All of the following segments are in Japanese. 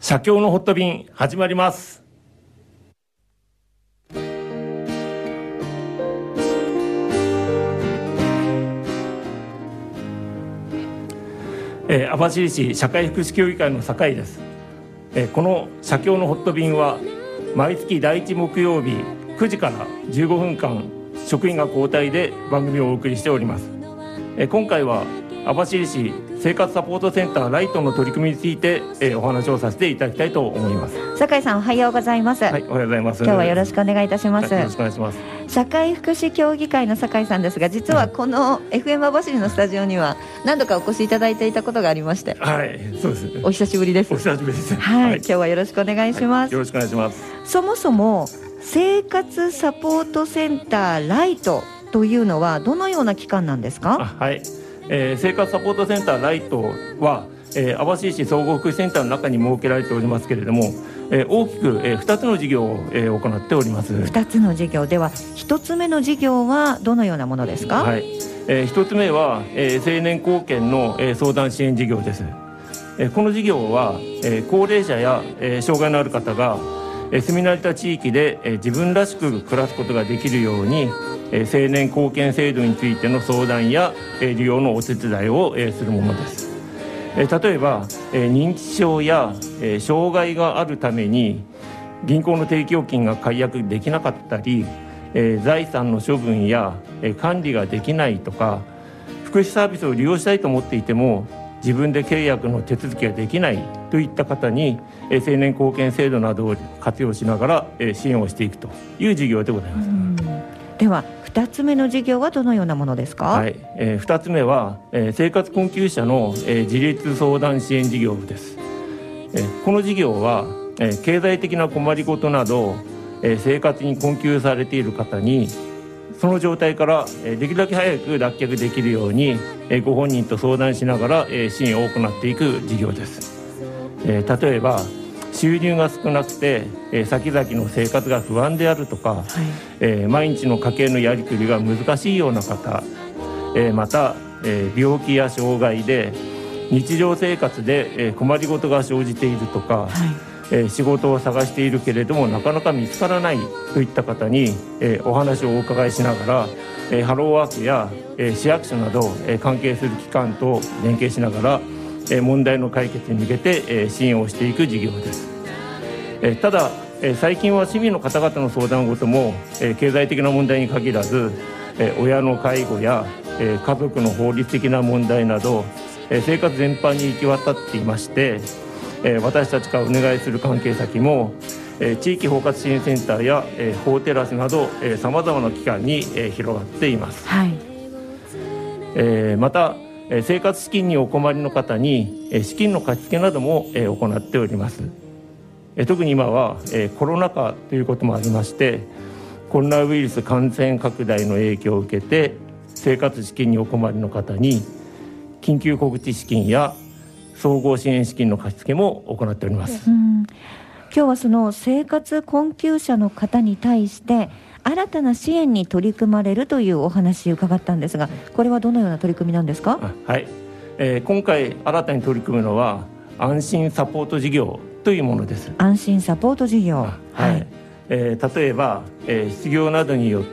社協のホット便始まります。網走市社会福祉協議会の酒井です。この社協のホット便は毎月第1木曜日9時から15分間職員が交代で番組をお送りしております。今回は網走市生活サポートセンターライトの取り組みについて、お話をさせていただきたいと思います。 酒井さん、おはようございます。 はい、おはようございます。 今日はよろしくお願いいたします。 よろしくお願いします。 社会福祉協議会の酒井さんですが、実はこの FM 網走のスタジオには何度かお越しいただいていたことがありまして、 はい、そうです。 お久しぶりです。 お久しぶりです。 はい、今日はよろしくお願いします。 よろしくお願いします。 そもそも生活サポートセンターライトというのはどのような機関なんですか？ はい、生活サポートセンターライトは、網走市総合福祉センターの中に設けられておりますけれども、大きく、2つの事業を、行っております。 2つの事業では、1つ目の事業はどのようなものですか？ はい、1つ目は、成年後見の、相談支援事業です。この事業は、高齢者や、障害のある方が、住み慣れた地域で、自分らしく暮らすことができるように、成年後見制度についての相談や、利用のお手伝いを、するものです。例えば、認知症や、障害があるために銀行の定期預金が解約できなかったり、財産の処分や、管理ができないとか、福祉サービスを利用したいと思っていても自分で契約の手続きができないといった方に、成年後見制度などを活用しながら、支援をしていくという事業でございます。 では2つ目の事業はどのようなものですか？ はい、2つ目は、生活困窮者の、自立相談支援事業です。この事業は、経済的な困りごとなど、生活に困窮されている方にその状態から、できるだけ早く脱却できるように、ご本人と相談しながら、支援を行っていく事業です。例えば収入が少なくて、先々の生活が不安であるとか、毎日の家計のやりくりが難しいような方、また、病気や障害で日常生活で、困りごとが生じているとか、仕事を探しているけれどもなかなか見つからないといった方に、お話をお伺いしながら、ハローワークや、市役所など、関係する機関と連携しながら問題の解決に向けて支援をしていく事業です。ただ最近は市民の方々の相談事も経済的な問題に限らず親の介護や家族の法律的な問題など生活全般に行き渡っていまして、私たちからお願いする関係先も地域包括支援センターや法テラスなどさまざまな機関に広がっています。はい、また生活資金にお困りの方に資金の貸し付けなども行っております。特に今はコロナ禍ということもありまして、コロナウイルス感染拡大の影響を受けて生活資金にお困りの方に緊急小口資金や総合支援資金の貸し付けも行っております。 今日はその生活困窮者の方に対して新たな支援に取り組まれるというお話を伺ったんですが、これはどのような取り組みなんですか？ はい、今回新たに取り組むのは安心サポート事業というものです。 安心サポート事業、 例えば、失業などによって、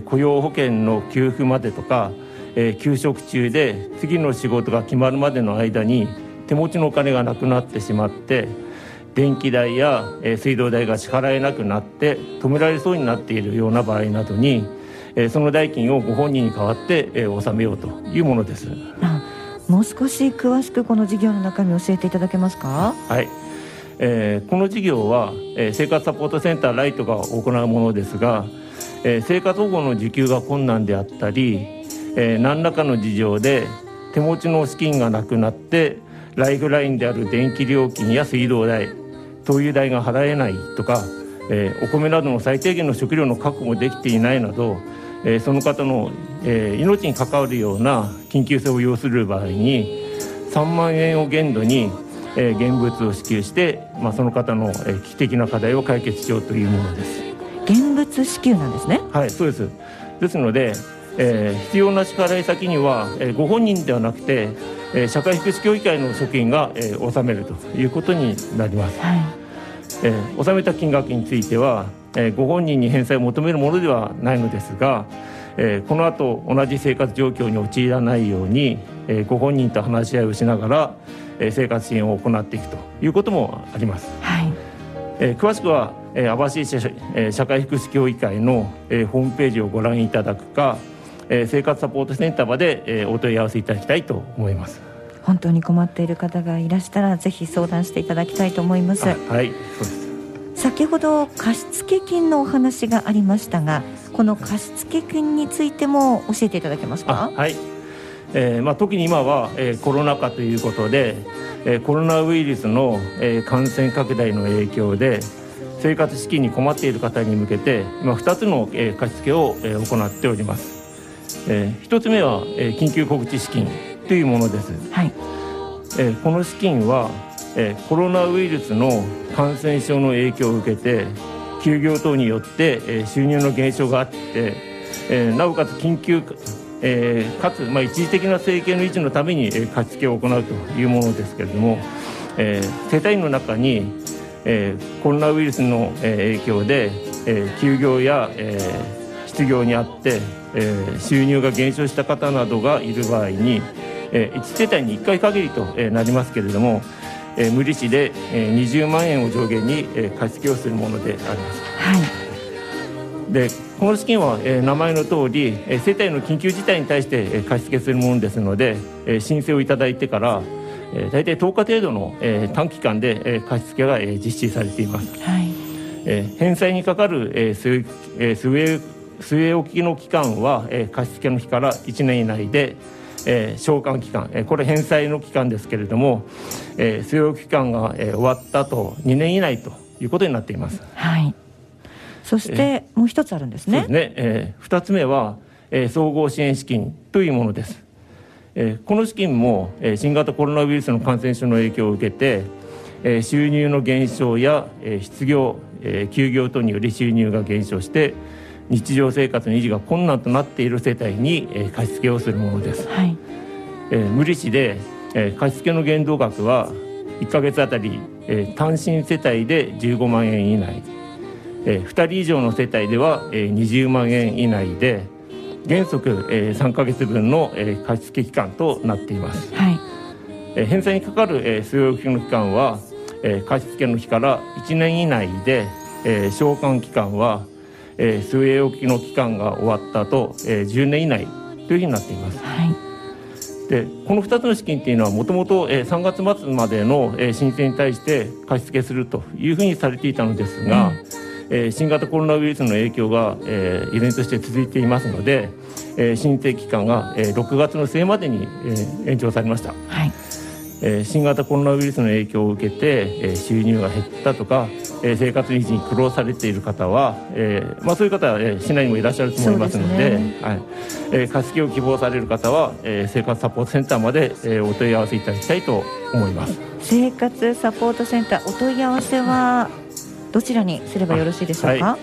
雇用保険の給付までとか、休職中で次の仕事が決まるまでの間に手持ちのお金がなくなってしまって電気代や、水道代が支払えなくなって止められそうになっているような場合などに、その代金をご本人に代わって、納めようというものです。 もう少し詳しくこの事業の中身を教えていただけますか？ はい、この事業は、生活サポートセンターライトが行うものですが、生活保護の受給が困難であったり、何らかの事情で手持ちの資金がなくなってライフラインである電気料金や水道代、灯油代が払えないとか、お米などの最低限の食料の確保もできていないなど、その方の、命に関わるような緊急性を要する場合に3万円を限度に、現物を支給して、その方の、危機的な課題を解決しようというものです。 現物支給なんですね。 はい、そうです。ですので、必要な支払い先には、ご本人ではなくて社会福祉協議会の職員が、納めるということになります。 はい。 納めた金額については、ご本人に返済を求めるものではないのですが、この後同じ生活状況に陥らないように、ご本人と話し合いをしながら、生活支援を行っていくということもあります。 はい。 詳しくは、網走市社会福祉協議会の、ホームページをご覧いただくか、生活サポートセンターまで、お問い合わせいただきたいと思います。 本当に困っている方がいらしたらぜひ相談していただきたいと思います。 はい、そうです。 先ほど貸付金のお話がありましたが、この貸付金についても教えていただけますか？ はい。特に今は、コロナ禍ということで、コロナウイルスの、感染拡大の影響で生活資金に困っている方に向けて今2つの、貸付を、行っております。1つ目は、緊急告知資金というものです。 はい。 この資金は、コロナウイルスの感染症の影響を受けて休業等によって、収入の減少があって、なおかつ緊急かつ、一時的な生計の維持のために、貸付を行うというものですけれども、世帯の中に、コロナウイルスの、影響で、休業や、失業にあって、収入が減少した方などがいる場合に、1世帯に1回限りと、なりますけれども、無利子で、20万円を上限に、貸付をするものであります。 はい。 でこの資金は、名前の通り、世帯の緊急事態に対して、貸付するものですので、申請をいただいてから、大体10日程度の、短期間で、貸付が、実施されています。 はい。 返済にかかる、据え置きの期間は、貸付の日から1年以内で、償還期間、これ返済の期間ですけれども、据え置き期間が、終わった後2年以内ということになっています。 はい。そしてもう一つあるんですね。 そうですね。2つ目は、総合支援資金というものです。この資金も、新型コロナウイルスの感染症の影響を受けて、収入の減少や、失業、休業等により収入が減少して日常生活の維持が困難となっている世帯に、貸付をするものです。はい。無利子で、貸付の限度額は1ヶ月あたり、単身世帯で15万円以内、2人以上の世帯では、20万円以内で原則、3ヶ月分の、貸付期間となっています。はい。返済にかかる、据え置きの期間は、貸付の日から1年以内で、償還期間は、据え置きの期間が終わった後、10年以内というふうになっています。はい。でこの2つの資金というのはもともと3月末までの、申請に対して貸付するというふうにされていたのですが、新型コロナウイルスの影響が、依然として続いていますので、申請期間が、6月の末までに、延長されました。はい。新型コロナウイルスの影響を受けて、収入が減ったとか、生活維持に苦労されている方は、そういう方は、市内にもいらっしゃると思いますので、はい。貸付を希望される方は、生活サポートセンターまで、お問い合わせいただきたいと思います。 生活サポートセンター、お問い合わせはどちらにすればよろしいでしょうか？はい。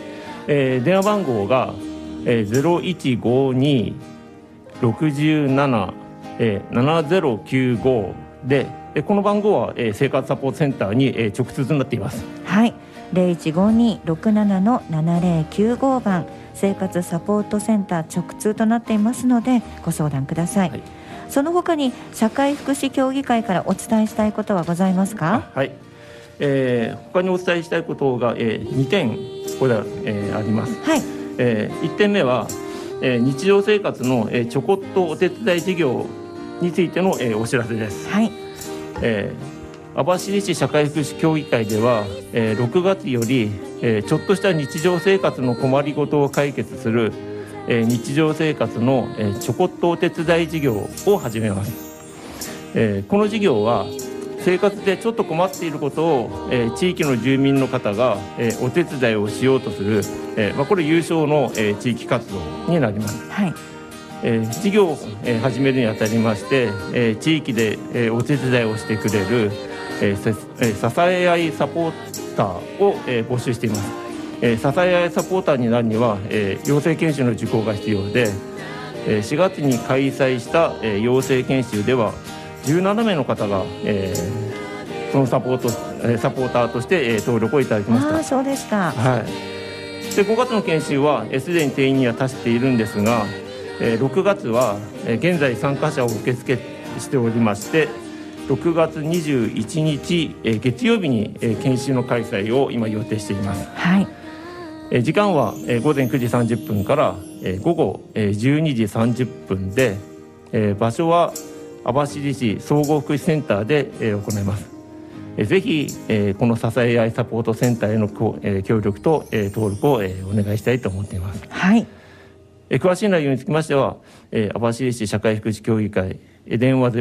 電話番号が、0152-67-7095で、この番号は、生活サポートセンターに、直通となっています。 はい。0152-67-7095番生活サポートセンター直通となっていますのでご相談ください。はい。その他に社会福祉協議会からお伝えしたいことはございますか？ はい。他にお伝えしたいことが、2点ここで、あります。はい。1点目は、日常生活の、ちょこっとお手伝い事業についての、お知らせです。はい。網走市社会福祉協議会では、6月より、ちょっとした日常生活の困りごとを解決する、日常生活の、ちょこっとお手伝い事業を始めます。この事業は生活でちょっと困っていることを、地域の住民の方が、お手伝いをしようとする、これ有償の、地域活動になります。はい。事業を、始めるにあたりまして、地域で、お手伝いをしてくれる、支え合いサポーターを、募集しています。支え合いサポーターになるには、養成研修の受講が必要で、4月に開催した、養成研修では 17名の方が、そのサポーターとして、登録をいただきました。 そうですか。 はい。で5月の研修はすでに定員には達しているんですが、6月は、現在参加者を受付しておりまして、6月21日、月曜日に、研修の開催を今予定しています。 はい。 時間は、午前9時30分から、午後、12時30分で、場所は網走市総合福祉センターで、行います。ぜひ、この支え合いサポートセンターへの協力と、登録を、お願いしたいと思っています。 はい。 詳しい内容につきましては、網走市社会福祉協議会、電話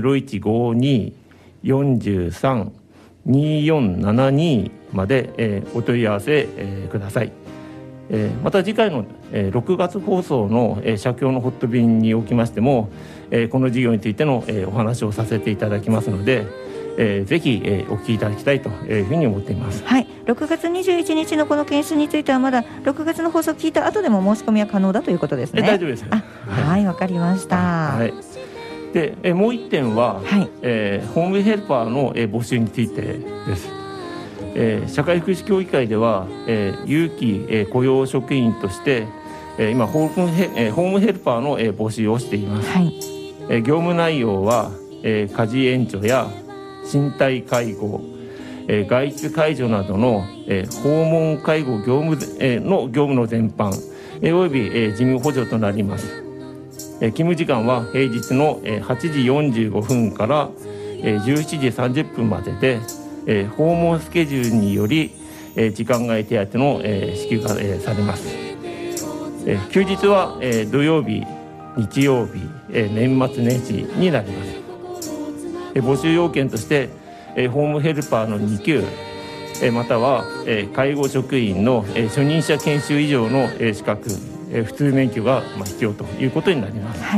0152-43-2472 まで、お問い合わせ、ください。また次回の、6月放送の、社協のホット便におきましても、この事業についての、お話をさせていただきますので、ぜひ、お聞きいただきたいというふうに思っています。 はい。6月21日のこの研修についてはまだ6月の放送を聞いた後でも申し込みは可能だということですね。 大丈夫です。 はい、わかりました。 はい。で、もう一点は、 はい、 ホームヘルパーの、募集についてです。社会福祉協議会では、有期、雇用職員として、今ホームヘルパーの、訪習をしています。 はい。 業務内容は、家事援助や身体介護、外出介助などの、訪問介護業務の業務の全般、および、事務補助となります。勤務時間は平日の8時45分から17時30分までで、訪問スケジュールにより時間外手当の支給がされます。休日は土曜日、日曜日、年末年始になります。募集要件としてホームヘルパーの2級または介護職員の初任者研修以上の資格普通免許が必要ということになります。 はい。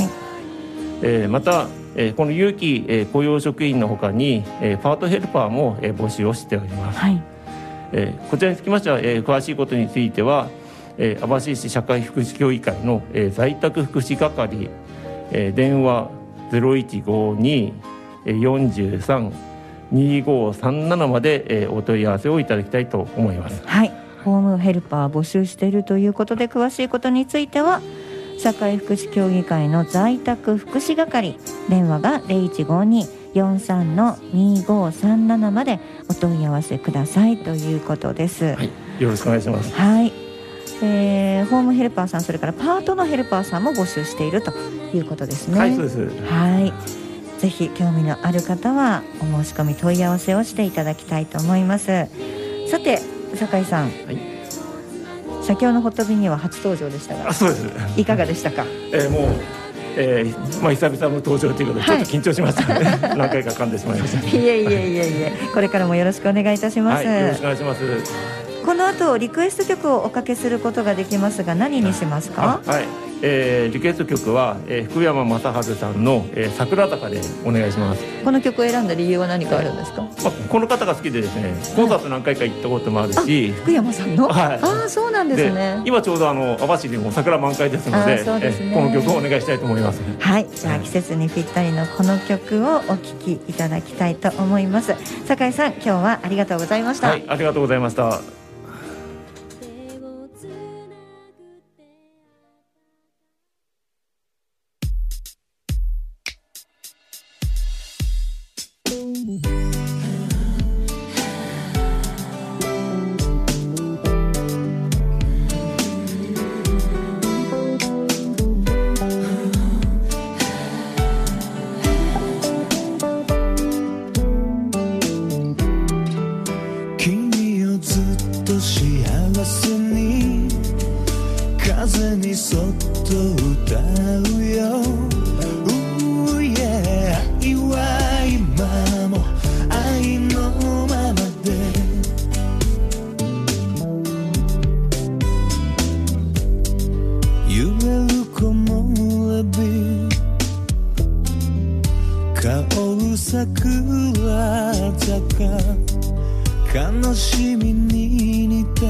またこの有期雇用職員のほかにパートヘルパーも募集をしております。 はい。 こちらにつきましては詳しいことについては網走市社会福祉協議会の在宅福祉係電話 0152-43-2537 までお問い合わせをいただきたいと思います。 はい。ホームヘルパー募集しているということで、詳しいことについては社会福祉協議会の在宅福祉係電話が 0152-43-2537 までお問い合わせくださいということです。 はい、よろしくお願いします。 はい。ホームヘルパーさん、それからパートのヘルパーさんも募集しているということですね。 はい、そうです。 はい。ぜひ興味のある方はお申し込み問い合わせをしていただきたいと思います。さて酒井さん、はい、社協のホット便には初登場でしたが、 そうです。 いかがでしたか？ もう、久々の登場ということでちょっと緊張しましたね。何回か噛んでしまいました。 いえこれからもよろしくお願いいたします。 はい、よろしくお願いします。 この後リクエスト曲をおかけすることができますが、何にしますか？ はい、リクエスト曲は、福山雅治さんの、桜坂でお願いします。 この曲を選んだ理由は何かあるんですか？ この方が好きでですね、コンサート何回か行ったこともあるし、 福山さんの、 はい、 そうなんですね。 今ちょうど網走でも桜満開ですので、 そうですね、 この曲をお願いしたいと思います。 はい、じゃあ季節にぴったりのこの曲をお聴きいただきたいと思います。酒井さん、今日はありがとうございました。 はい、ありがとうございました。 悲しみに似た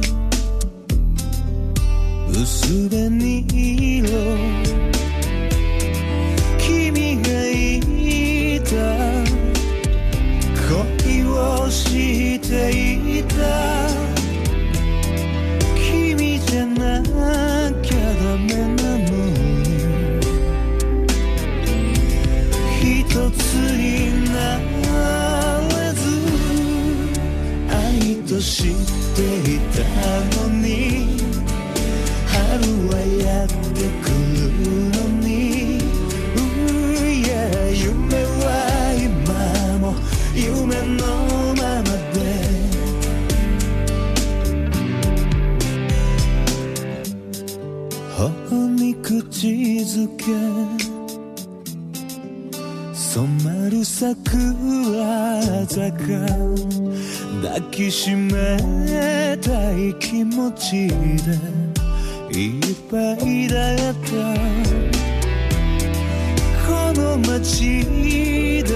薄紅色、君がいたしていた君じゃなきゃダメなのに一つになれず愛と知っていたのに春はやってくるのに夢は今も夢のままで頬に口づけ染まる桜坂抱きしめたい気持ちでいっぱいだったこの街で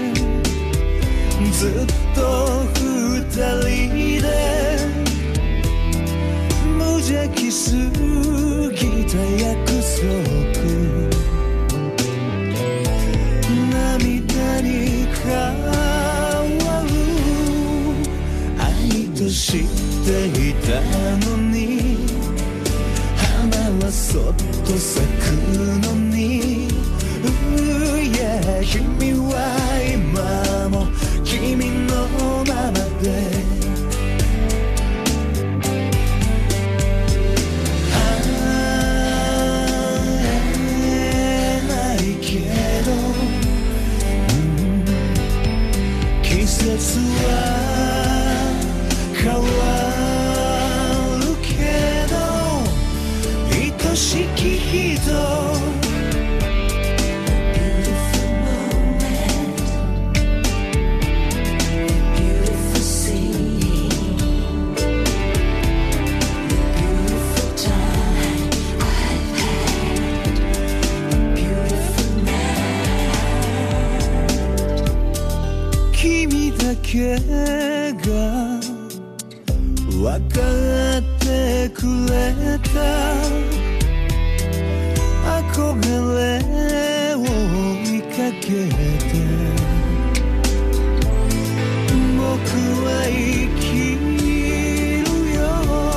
ずっと二人で無邪気すぎた約束涙に変わる愛と知っていたのに花はそっと咲くのに君は今も君のままで会えないけど、季節は変わるけど愛しき人が分かってくれた憧れを追いかけて僕は生きるよ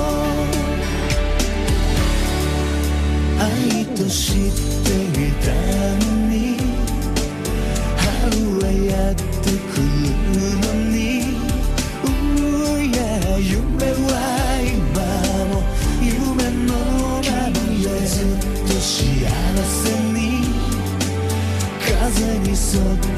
愛と知っていたのに春はやってくるのに夢は今も夢のままでずっと幸せに風に沿って